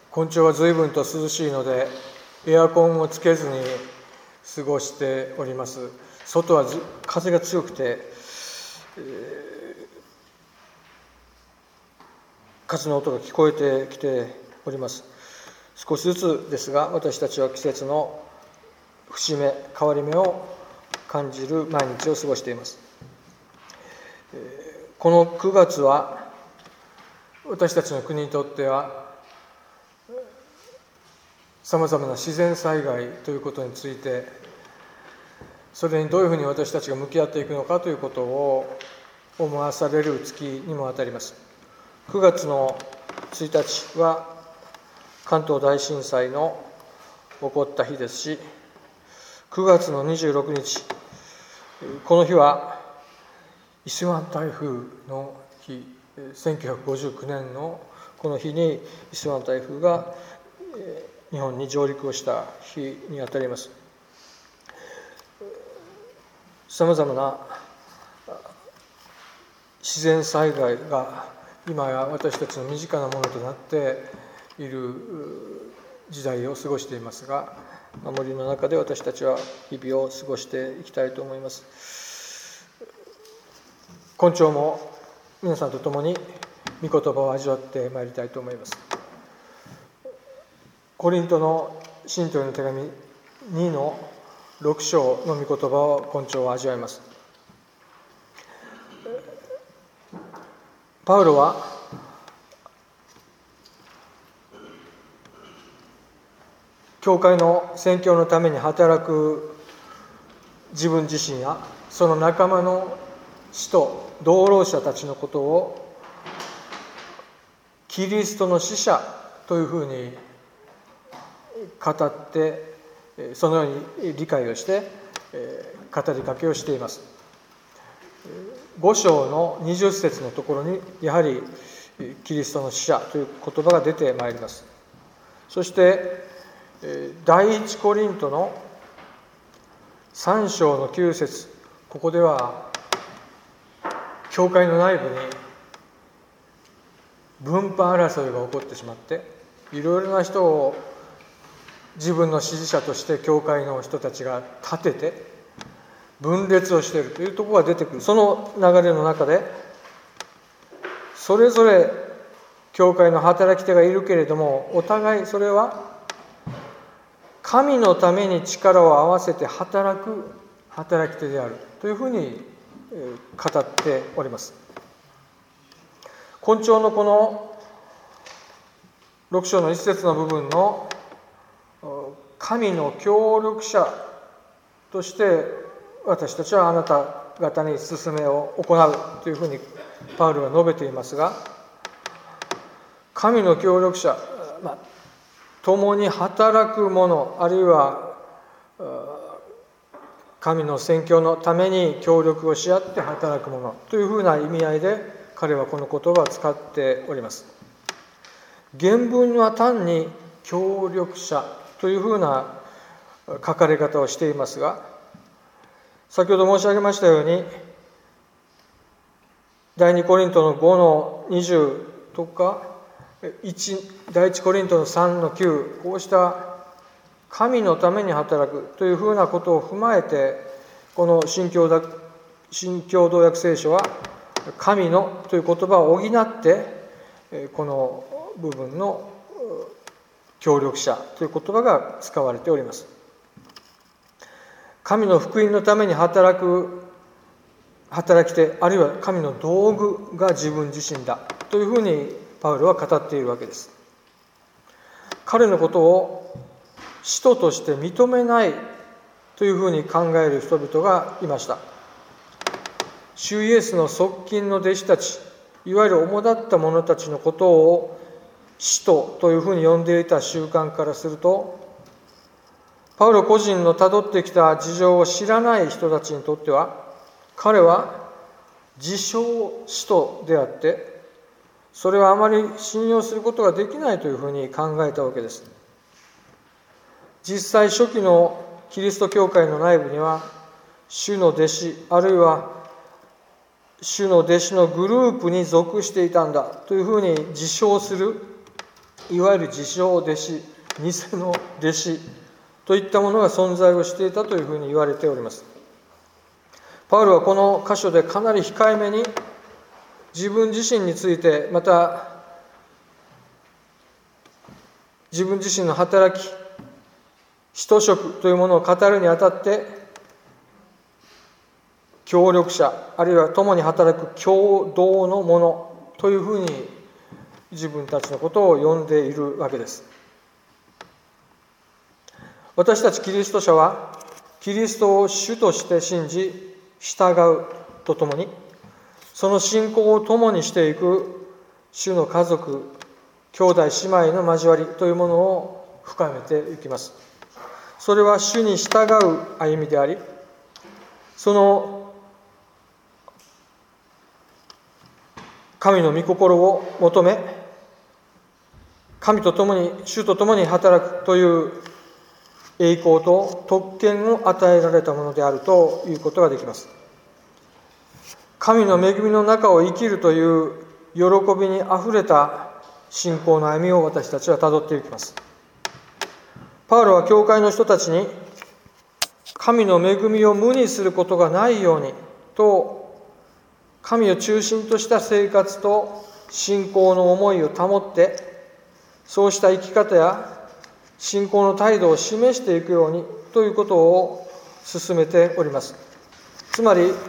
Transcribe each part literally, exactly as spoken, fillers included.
今朝は随分と涼しいのでエアコンをつけずに過ごしております。外はず風が強くて、えー、風の音が聞こえてきております。少しずつですが、私たちは季節の節目、変わり目を感じる毎日を過ごしています。えー、このくがつは私たちの国にとってはさまざまな自然災害ということについて、それにどういうふうに私たちが向き合っていくのかということを思わされる月にもあたります。くがつのついたちは関東大震災の起こった日ですし、くがつのにじゅうろくにち、この日は伊勢湾台風の日、せんきゅうひゃくごじゅうきゅうねんのこの日に伊勢湾台風が日本に上陸をした日にあたります。さまざまな自然災害が今や私たちの身近なものとなっている時代を過ごしていますが、森の中で私たちは日々を過ごしていきたいと思います。今朝も皆さんと共に御言葉を味わってまいりたいと思います。コリントの信徒への手紙にのろく章の御言葉を今朝は味わいます。パウロは教会の宣教のために働く自分自身やその仲間の使徒同労者たちのことをキリストの使者というふうに語って、そのように理解をして語りかけをしています。ご章のにじゅっ節のところにやはりキリストの使者という言葉が出てまいります。そして第一コリントのさん章のきゅう節、ここでは教会の内部に分派争いが起こってしまって、いろいろな人を自分の支持者として教会の人たちが立てて分裂をしているというところが出てくる。その流れの中でそれぞれ教会の働き手がいるけれども、お互いそれは神のために力を合わせて働く働き手であるというふうに語っております。今朝のこのろく章の一節の部分の神の協力者として私たちはあなた方に勧めを行うというふうにパウロは述べていますが、神の協力者、まあ、共に働く者、あるいは神の宣教のために協力をし合って働く者というふうな意味合いで彼はこの言葉を使っております。原文は単に協力者というふうな書かれ方をしていますが、先ほど申し上げましたように第二コリントのごのにじゅうとか第一コリントのさんのきゅう、こうした神のために働くというふうなことを踏まえて、この新共同新共同訳聖書は神のという言葉を補ってこの部分の協力者という言葉が使われております。神の福音のために働く働き手、あるいは神の道具が自分自身だというふうにパウロは語っているわけです。彼のことを使徒として認めないというふうに考える人々がいました。主イエスの側近の弟子たち、いわゆる主だった者たちのことを使徒というふうに呼んでいた習慣からすると、パウロ個人のたどってきた事情を知らない人たちにとっては、彼は自称使徒であって、それはあまり信用することができないというふうに考えたわけです。実際初期のキリスト教会の内部には、主の弟子、あるいは主の弟子のグループに属していたんだというふうに自称するいわゆる自称弟子、偽の弟子といったものが存在をしていたというふうに言われております。パウロはこの箇所でかなり控えめに自分自身について、また自分自身の働き、使徒職というものを語るにあたって、協力者、あるいは共に働く共同のものというふうに自分たちのことを呼んでいるわけです。私たちキリスト者は、キリストを主として信じ、従うとともに、その信仰を共にしていく主の家族、兄弟姉妹の交わりというものを深めていきます。それは主に従う歩みであり、その神の御心を求め、神と共に、主と共に働くという栄光と特権を与えられたものであるということができます。神の恵みの中を生きるという喜びにあふれた信仰の歩みを私たちはたどっていきます。パウロは教会の人たちに、神の恵みを無にすることがないようにと、神を中心とした生活と信仰の思いを保って、そうした生き方や信仰の態度を示していくようにということを進めております。つまり、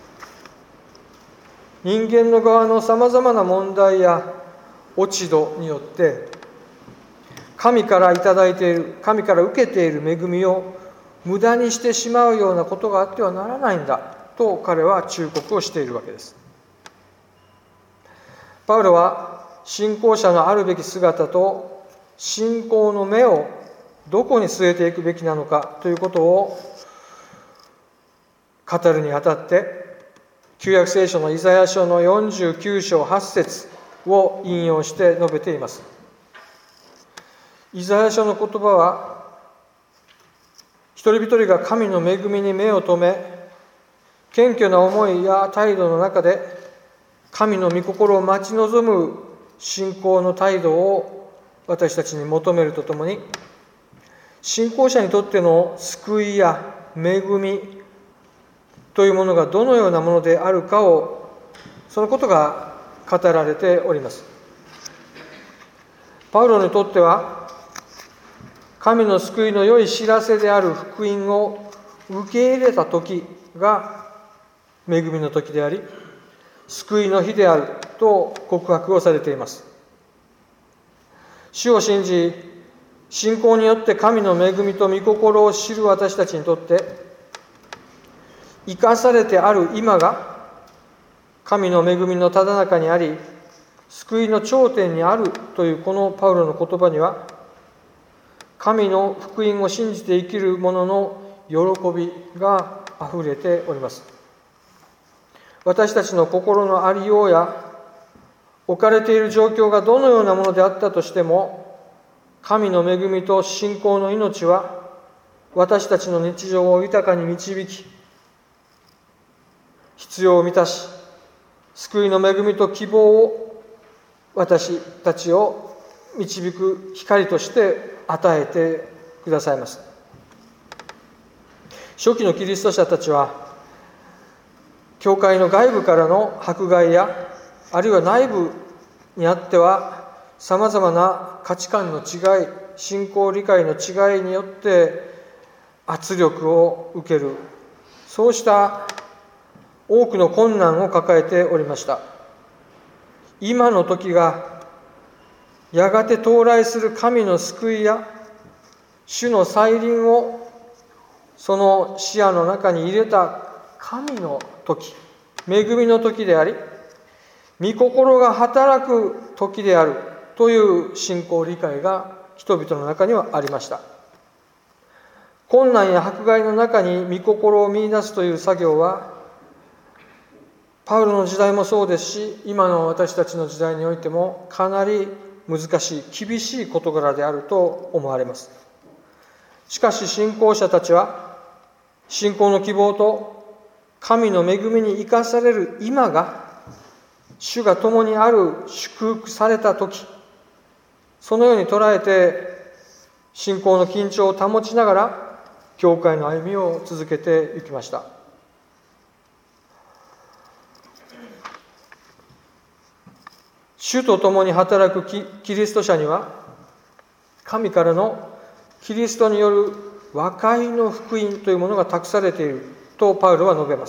人間の側のさまざまな問題や落ち度によって、神からいただいている、神から受けている恵みを無駄にしてしまうようなことがあってはならないんだと彼は忠告をしているわけです。パウロは信仰者のあるべき姿と信仰の目をどこに据えていくべきなのかということを語るにあたって、旧約聖書のイザヤ書のよんじゅうきゅう章はち節を引用して述べています。イザヤ書の言葉は、一人一人が神の恵みに目を留め、謙虚な思いや態度の中で神の御心を待ち望む信仰の態度を私たちに求めるとともに、信仰者にとっての救いや恵みというものがどのようなものであるかを、そのことが語られております。パウロにとっては、神の救いの良い知らせである福音を受け入れた時が恵みの時であり、救いの日であると告白をされています。主を信じ、信仰によって神の恵みと御心を知る私たちにとって、生かされてある今が神の恵みのただ中にあり、救いの頂点にあるというこのパウロの言葉には、神の福音を信じて生きる者の喜びがあふれております。私たちの心のありようや置かれている状況がどのようなものであったとしても、神の恵みと信仰の命は私たちの日常を豊かに導き、必要を満たし、救いの恵みと希望を私たちを導く光として与えてくださいます。初期のキリスト者たちは、教会の外部からの迫害や、あるいは内部にあってはさまざまな価値観の違い、信仰理解の違いによって圧力を受ける、そうした多くの困難を抱えておりました。今の時がやがて到来する神の救いや主の再臨をその視野の中に入れた神の時、恵みの時であり、御心が働く時であるという信仰理解が人々の中にはありました。困難や迫害の中に御心を見出すという作業は、パウロの時代もそうですし、今の私たちの時代においてもかなり難しい、厳しい事柄であると思われます。しかし信仰者たちは、信仰の希望と神の恵みに生かされる今が、主が共にある祝福された時、 そのように捉えて信仰の緊張を保ちながら教会の歩みを続けていきました。主と共に働くキリスト者には、神からのキリストによる和解の福音というものが託されているとパウロは述べます。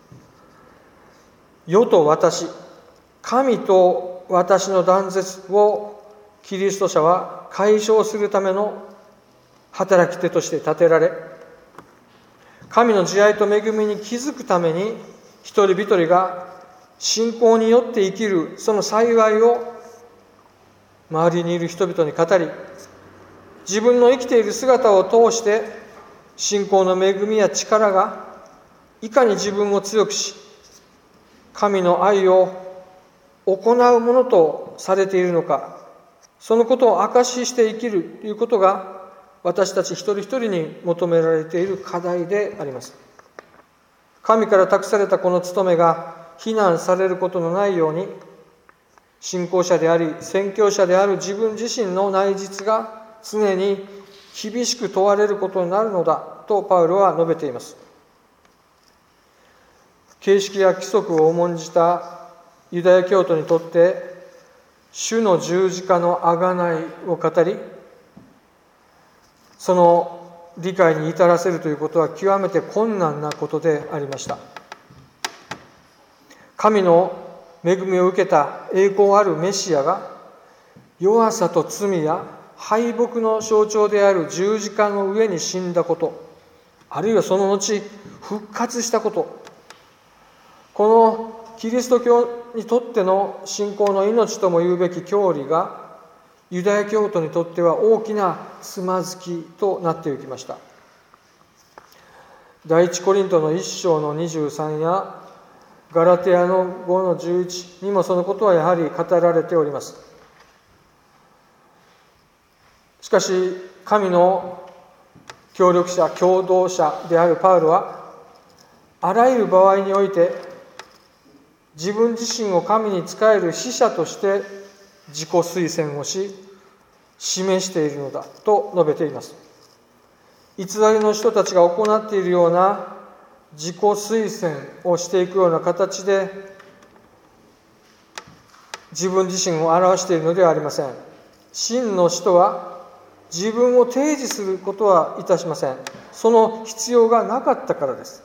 世と私、神と私の断絶をキリスト者は解消するための働き手として立てられ、神の慈愛と恵みに気づくために一人一人が信仰によって生きるその幸いを周りにいる人々に語り、自分の生きている姿を通して信仰の恵みや力がいかに自分を強くし、神の愛を行うものとされているのか、そのことを証しして生きるということが私たち一人一人に求められている課題であります。神から託されたこの務めが非難されることのないように、信仰者であり宣教者である自分自身の内実が常に厳しく問われることになるのだとパウロは述べています。形式や規則を重んじたユダヤ教徒にとって主の十字架の贖いを語り、その理解に至らせるということは極めて困難なことでありました。神の恵みを受けた栄光あるメシアが弱さと罪や敗北の象徴である十字架の上に死んだこと、あるいはその後復活したこと、このキリスト教にとっての信仰の命とも言うべき教理がユダヤ教徒にとっては大きなつまずきとなっていきました。第一コリントの一章のにじゅうさんやガラテヤのごのじゅういちにもそのことはやはり語られております。しかし神の協力者、共同者であるパウロは、あらゆる場合において自分自身を神に仕える使者として自己推薦をし示しているのだと述べています。偽りの人たちが行っているような自己推薦をしていくような形で自分自身を表しているのではありません。真の使徒は自分を提示することはいたしません。その必要がなかったからです。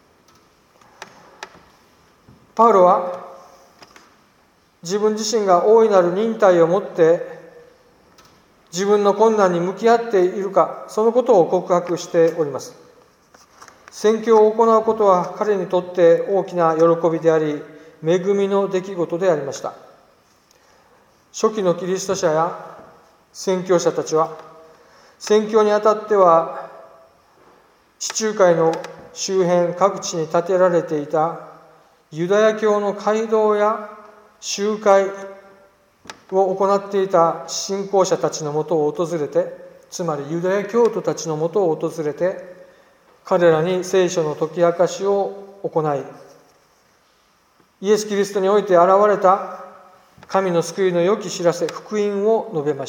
パウロは自分自身が大いなる忍耐を持って自分の困難に向き合っているか、そのことを告白しております。宣教を行うことは彼にとって大きな喜びであり、恵みの出来事でありました。初期のキリスト者や宣教者たちは、宣教にあたっては地中海の周辺各地に建てられていたユダヤ教の街道や集会を行っていた信仰者たちのもとを訪れて、つまりユダヤ教徒たちのもとを訪れて、彼らに聖書の解き明かしを行い、イエス・キリストにおいて現れた神の救いの良き知らせ、福音を述べました。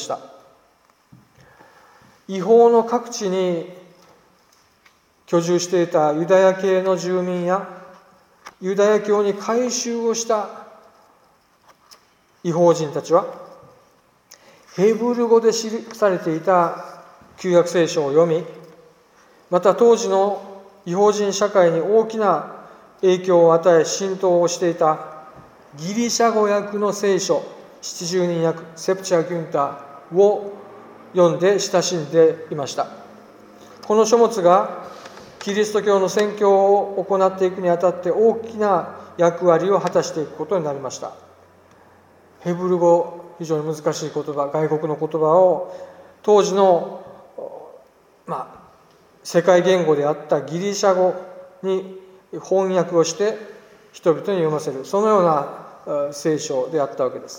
違法の各地に居住していたユダヤ系の住民やユダヤ教に改宗をした異邦人たちは、ヘブル語で記されていた旧約聖書を読み、また当時の異邦人社会に大きな影響を与え浸透をしていたギリシャ語訳の聖書、七十人訳セプチャ・ギュンタを読んで親しんでいました。この書物がキリスト教の宣教を行っていくにあたって大きな役割を果たしていくことになりました。ヘブル語、非常に難しい言葉、外国の言葉を当時の、まあ、世界言語であったギリシャ語に翻訳をして人々に読ませる、そのような聖書であったわけです。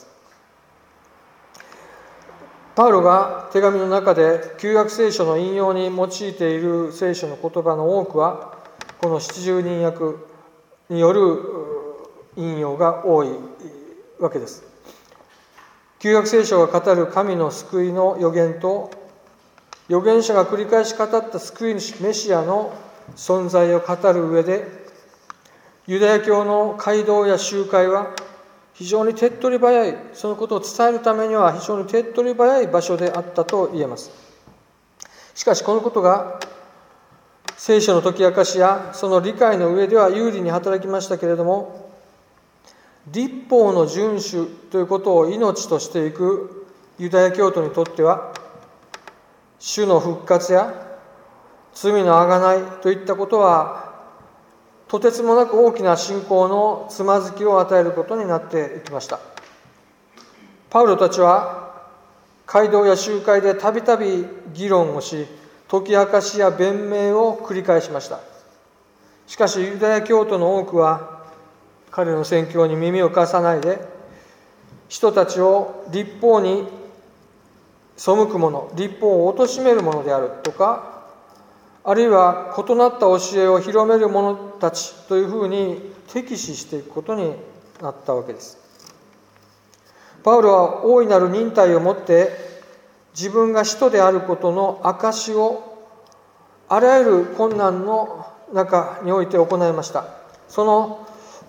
パウロが手紙の中で旧約聖書の引用に用いている聖書の言葉の多くは、この七十人訳による引用が多いわけです。 旧約聖書が語る神の救いの予言と、預言者が繰り返し語った救い主メシアの存在を語る上で、ユダヤ教の街道や集会は非常に手っ取り早い、そのことを伝えるためには非常に手っ取り早い場所であったと言えます。しかしこのことが聖書の解き明かしやその理解の上では有利に働きましたけれども、律法の遵守ということを命としていくユダヤ教徒にとっては、主の復活や罪の贖いといったことはとてつもなく大きな信仰のつまずきを与えることになっていきました。パウロたちは街道や集会でたびたび議論をし、解き明かしや弁明を繰り返しました。しかしユダヤ教徒の多くは彼の宣教に耳を貸さないで、人たちを律法に背くもの、律法を貶めるものであるとか、あるいは異なった教えを広める者たちというふうに敵視していくことになったわけです。パウロは大いなる忍耐をもって自分が使徒であることの証しをあらゆる困難の中において行いました。その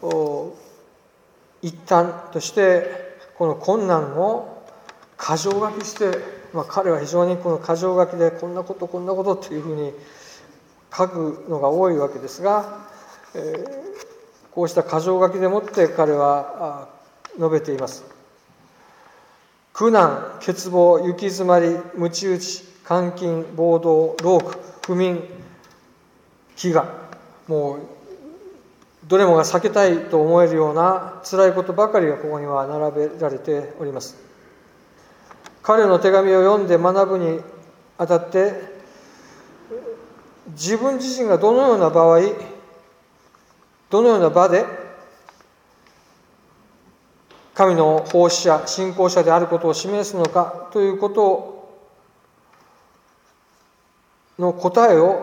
一端としてこの困難を箇条書きして、まあ、彼は非常にこの箇条書きでこんなことこんなことっていうふうに書くのが多いわけですが、えー、こうした箇条書きでもって彼は述べています。苦難、欠乏、行き詰まり、鞭打ち、監禁、暴動、労苦、不眠、飢餓、もうどれもが避けたいと思えるような辛いことばかりがここには並べられております。彼の手紙を読んで学ぶにあたって、自分自身がどのような場合、どのような場で神の奉仕者、信仰者であることを示すのかということの答えを、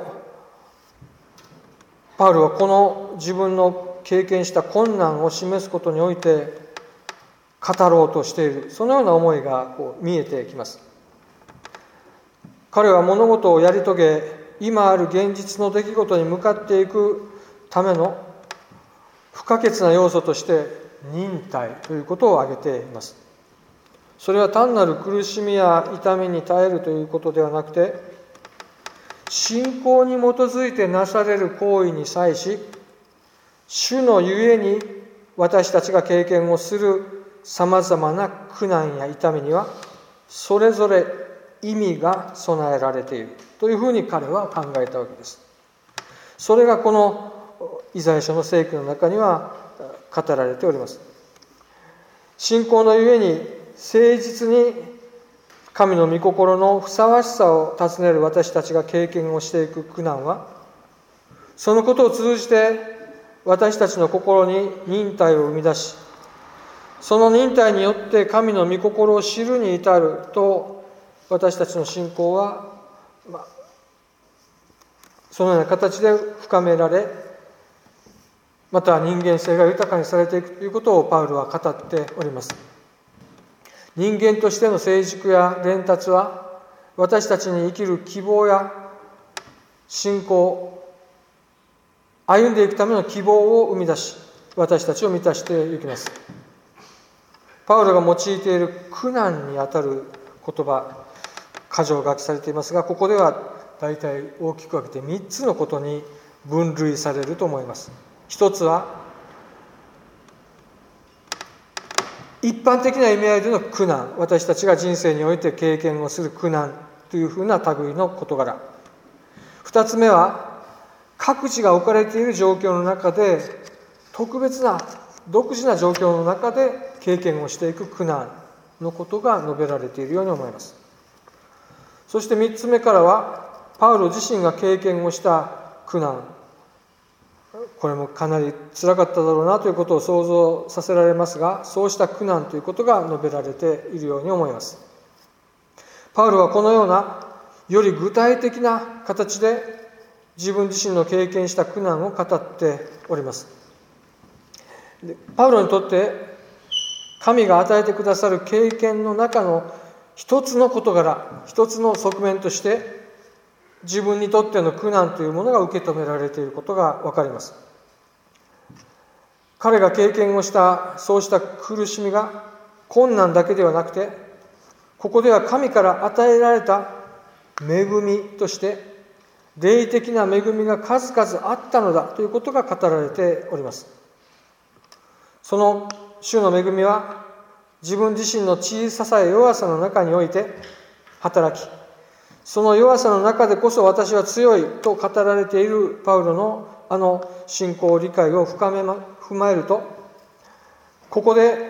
パウロはこの自分の経験した困難を示すことにおいて語ろうとしている、そのような思いがこう見えてきます。彼は物事をやり遂げ、今ある現実の出来事に向かっていくための不可欠な要素として忍耐ということを挙げています。それは単なる苦しみや痛みに耐えるということではなくて、信仰に基づいてなされる行為に際し、主のゆえに私たちが経験をするさまざまな苦難や痛みにはそれぞれ意味が備えられているというふうに彼は考えたわけです。それがこのイザヤ書の聖句の中には語られております。信仰のゆえに誠実に神の御心のふさわしさを尋ねる私たちが経験をしていく苦難は、そのことを通じて私たちの心に忍耐を生み出し、その忍耐によって神の御心を知るに至ると、私たちの信仰は、まあ、そのような形で深められ、また人間性が豊かにされていくということをパウロは語っております。人間としての成熟や伝達は、私たちに生きる希望や信仰、歩んでいくための希望を生み出し、私たちを満たしていきます。パウロが用いている苦難にあたる言葉、箇条書きされていますが、ここでは大体大きく分けてみっつのことに分類されると思います。一つは一般的な意味合いでの苦難、私たちが人生において経験をする苦難というふうな類の事柄。二つ目は各自が置かれている状況の中で、特別な独自な状況の中で経験をしていく苦難のことが述べられているように思います。そして三つ目からは、パウロ自身が経験をした苦難、これもかなり辛かっただろうなということを想像させられますが、そうした苦難ということが述べられているように思います。パウロはこのようなより具体的な形で自分自身の経験した苦難を語っております。でパウロにとって神が与えてくださる経験の中の一つの事柄、一つの側面として自分にとっての苦難というものが受け止められていることが分かります。彼が経験をしたそうした苦しみが困難だけではなくて、ここでは神から与えられた恵みとして霊的な恵みが数々あったのだということが語られております。その主の恵みは自分自身の小ささや弱さの中において働き、その弱さの中でこそ私は強いと語られているパウロのあの信仰理解を深め、ま、踏まえると、ここで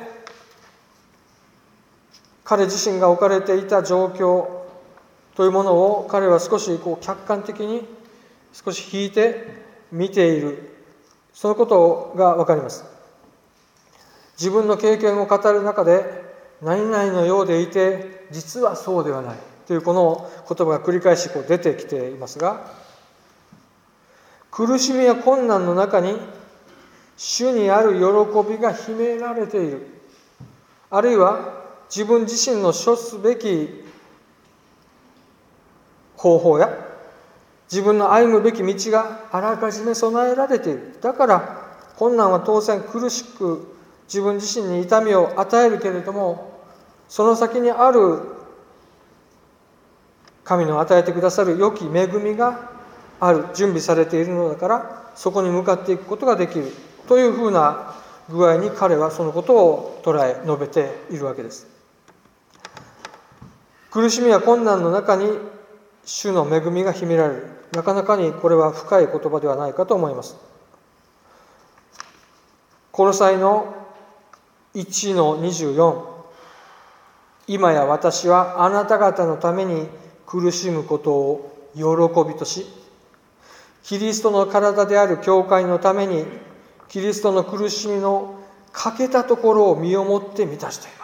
彼自身が置かれていた状況というものを彼は少しこう客観的に少し引いて見ている、そのことが分かります。自分の経験を語る中で何々のようでいて実はそうではないというこの言葉が繰り返しこう出てきていますが、苦しみや困難の中に主にある喜びが秘められている、あるいは自分自身の処すべき方法や自分の歩むべき道があらかじめ備えられている。だから困難は当然苦しく自分自身に痛みを与えるけれども、その先にある神の与えてくださる良き恵みがある、準備されているのだから、そこに向かっていくことができるというふうな具合に彼はそのことを捉え述べているわけです。苦しみや困難の中に主の恵みが秘められる、なかなかにこれは深い言葉ではないかと思います。コロサイのいちのにじゅうよん、今や私はあなた方のために苦しむことを喜びとし、キリストの体である教会のためにキリストの苦しみの欠けたところを身をもって満たしています。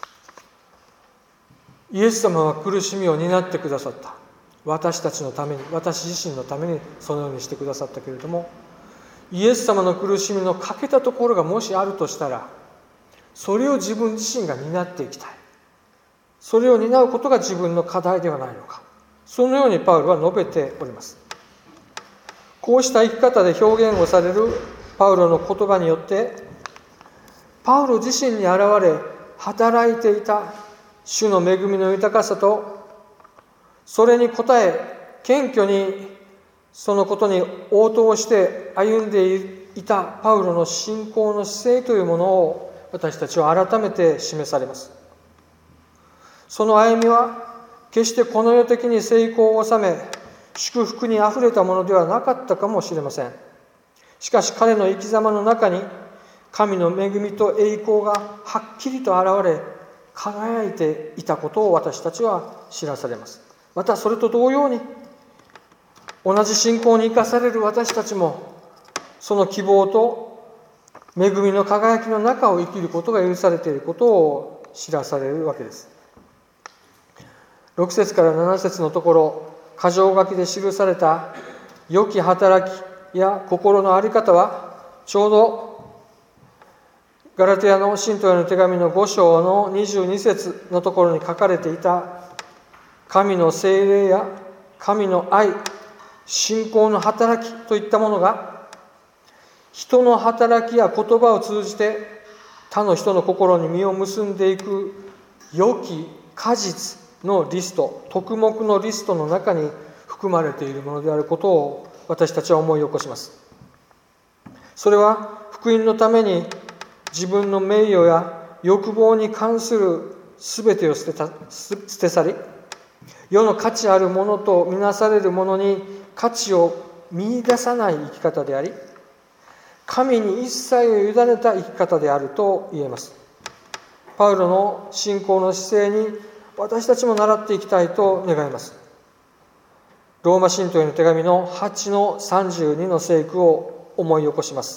イエス様は苦しみを担ってくださった。私たちのために、私自身のためにそのようにしてくださったけれども、イエス様の苦しみの欠けたところがもしあるとしたら、それを自分自身が担っていきたい。それを担うことが自分の課題ではないのか。そのようにパウロは述べております。こうした生き方で表現をされるパウロの言葉によって、パウロ自身に現れ働いていた主の恵みの豊かさと、それに応え謙虚にそのことに応答して歩んでいたパウロの信仰の姿勢というものを私たちは改めて示されます。その歩みは決してこの世的に成功を収め祝福にあふれたものではなかったかもしれません。しかし彼の生き様の中に神の恵みと栄光がはっきりと現れ輝いていたことを私たちは知らされます。またそれと同様に同じ信仰に生かされる私たちもその希望と恵みの輝きの中を生きることが許されていることを知らされるわけです。ろく節からなな節のところ、箇条書きで記された良き働きや心の在り方は、ちょうどガラテヤの信徒への手紙のご章のにじゅうに節のところに書かれていた神の聖霊や神の愛、信仰の働きといったものが人の働きや言葉を通じて他の人の心に実を結んでいく良き果実のリスト、徳目のリストの中に含まれているものであることを私たちは思い起こします。それは福音のために自分の名誉や欲望に関するすべてを捨てた、捨て去り、世の価値あるものとみなされるものに価値を見出さない生き方であり、神に一切を委ねた生き方であると言えます。パウロの信仰の姿勢に私たちも習っていきたいと願います。ローマ信徒への手紙のはちのさんじゅうにの聖句を思い起こします。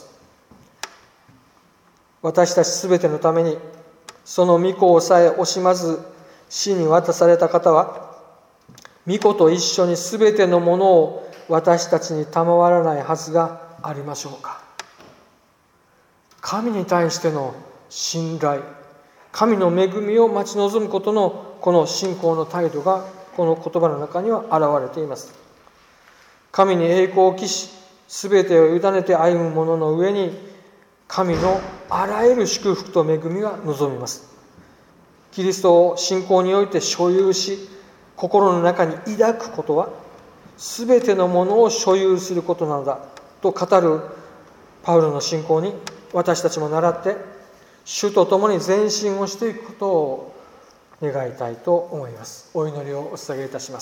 私たちすべてのためにその御子をさえ惜しまず死に渡された方は、御子と一緒にすべてのものを私たちに賜らないはずがありましょうか。神に対しての信頼、 神の恵みを待ち望むことのこの信仰の態度がこの言葉の中には現れています。神に栄光を期し、すべてを委ねて歩む者の上に、神のあらゆる祝福と恵みが望みます。キリストを信仰において所有し、心の中に抱くことは、すべてのものを所有することなのだと語るパウロの信仰に、私たちも倣って、主と共に前進をしていくことを願いたいと思います。お祈りをお捧げいたします。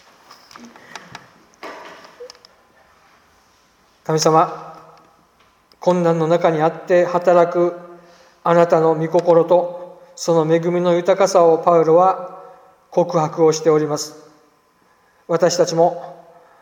神様、困難の中にあって働くあなたの御心とその恵みの豊かさをパウロは告白をしております。私たちも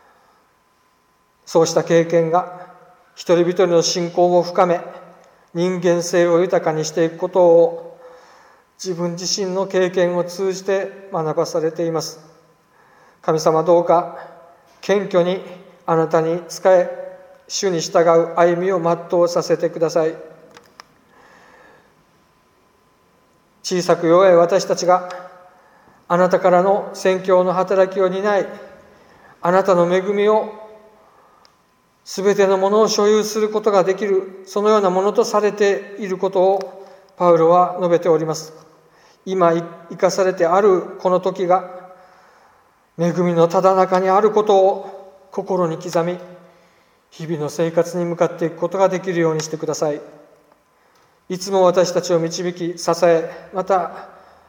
そうした経験が一人一人の信仰を深め、人間性を豊かにしていくことを自分自身の経験を通じて学ばされています。神様、どうか謙虚にあなたに仕え、主に従う歩みを全うさせてください。小さく弱い私たちがあなたからの宣教の働きを担い、あなたの恵みをすべてのものを所有することができる、そのようなものとされていることをパウロは述べております。今生かされてあるこの時が恵みのただ中にあることを心に刻み、日々の生活に向かっていくことができるようにしてください。いつも私たちを導き支え、また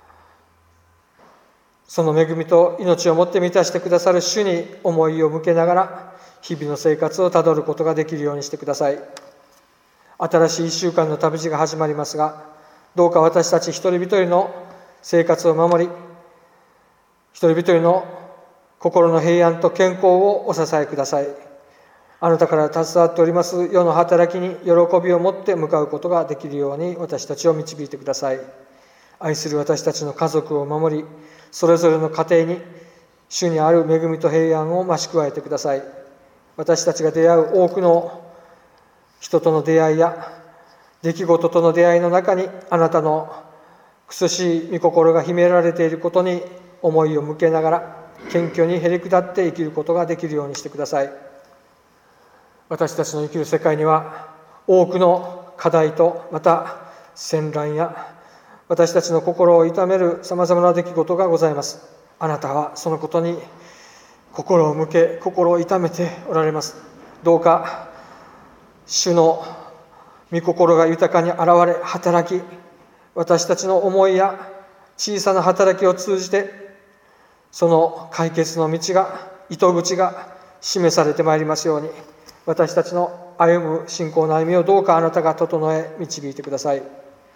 その恵みと命をもって満たしてくださる主に思いを向けながら日々の生活をたどることができるようにしてください。新しいいっしゅうかんの旅路が始まりますが、どうか私たち一人一人の生活を守り、一人一人の心の平安と健康をお支えください。あなたから携わっております世の働きに喜びを持って向かうことができるように私たちを導いてください。愛する私たちの家族を守り、それぞれの家庭に主にある恵みと平安を増し加えてください。私たちが出会う多くの人との出会いや出来事との出会いの中に、あなたの苦しい御心が秘められていることに思いを向けながら、謙虚にへり下って生きることができるようにしてください。私たちの生きる世界には多くの課題と、また戦乱や私たちの心を痛めるさまざまな出来事がございます。あなたはそのことに心を向け、心を痛めておられます。どうか主の御心が豊かに現れ働き、私たちの思いや小さな働きを通じてその解決の道が、糸口が示されてまいりますように、私たちの歩む信仰の歩みをどうかあなたが整え導いてください。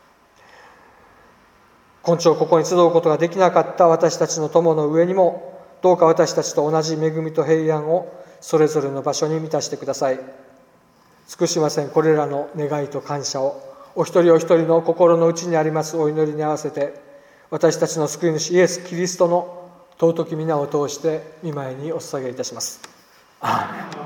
今朝ここに集うことができなかった私たちの友の上にも、どうか私たちと同じ恵みと平安をそれぞれの場所に満たしてください。尽くしませんこれらの願いと感謝をお一人お一人の心の内にありますお祈りに合わせて、私たちの救い主イエス・キリストの尊き皆を通して御前にお捧げいたします。アーメン。